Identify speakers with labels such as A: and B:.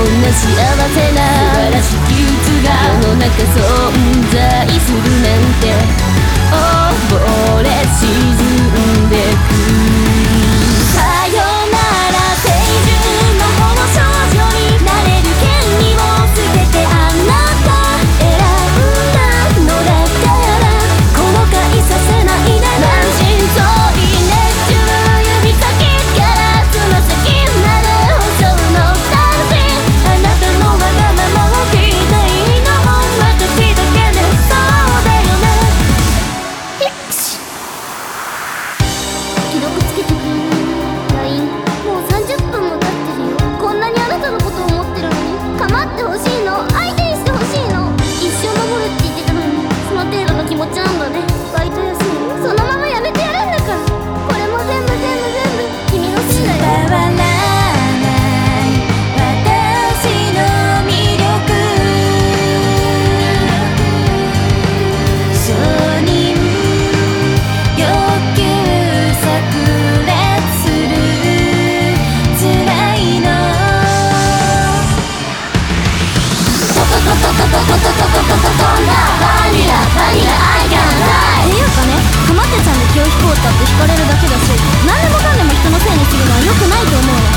A: んな幸せな素晴らしき憂鬱が世の中存在するなんて溺れ沈んでくさよなら青春の方少女になれる権利を捨ててあなた選んだのだから後悔させないで満身創痍熱中指先からつま先まで細うの楽しいあなたのわがままを聞いていいのも私だけでそうだよね既読つけてくれない LINE もう30分も経ってるよこんなにあなたのことを思ってるのに構ってほしいの相手にしてほしいの一生守るって言ってたのにその程度の気持ちなんだねバイト休みそのままやめてやるんだからこれも全部君のせいだよ伝わらない私の魅力承認欲求炸裂する辛いのトトトトトトトトトトトトバニラI can flyっていうかねかまってちゃんで気を引こうったって引かれるだけだし何でもかんでも人のせいにするのは良くないと思うの